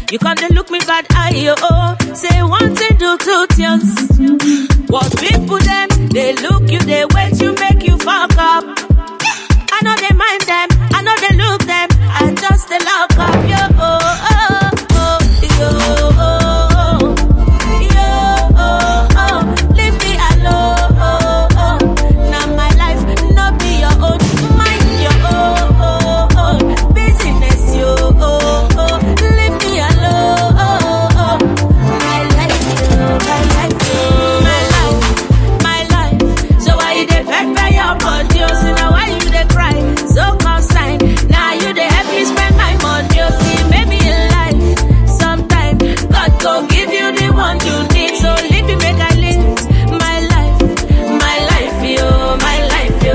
You can't look me bad eye, oh. Say one thing, do two things. What people them, they look you, they wait you, make you fuck up. I know they mind them, I know they look them, I just they lock up, yo, oh, oh, oh, yo, oh, yo, oh, oh, leave me alone, oh, oh. Now my life, not be your own, mind your own business, yo, oh, oh, leave me alone, oh, oh. My life, yo, my life, yo, my life. So why you dey beg by your body, oh, so now why you dey cry? So consigned, now you dey help me spend my money, oh, see, maybe in life, sometime, God go give you the one you need, so leave me make I live my life, yo, my life, yo.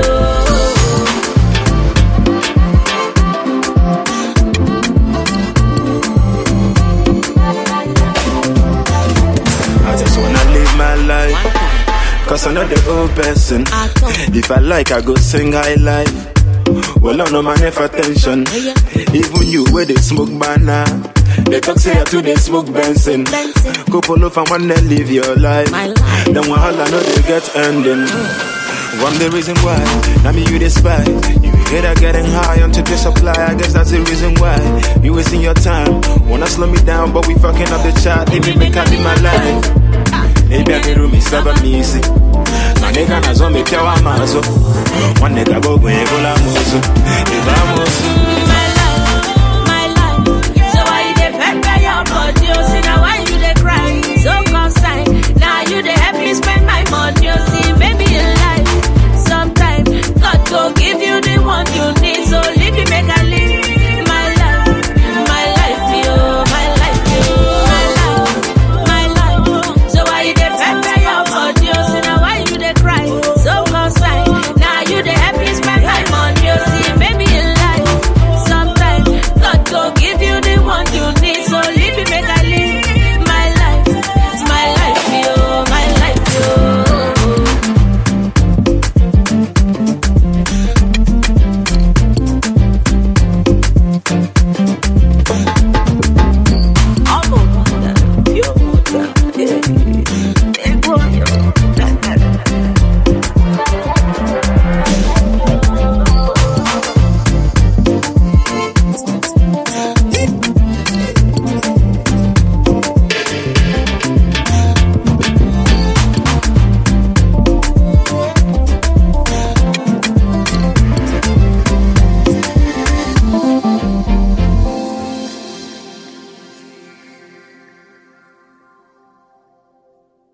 I just wanna live my life, cause I'm not the old person. If I like, I go sing high life. Well, I know my never attention. Even you where they smoke banana, they talk say I too they smoke Benson. Couple of them wanna live your life. Then one all I know they get ending. One the reason why, now me you despise. You hate at getting high onto the supply. I guess that's the reason why you wasting your time. Wanna slow me down, but we fucking up the chat. Leave me make I live my life. Maybe I can do me saba me easy. My nigga na zo me pia wa mazo. One nigga go go la muzo.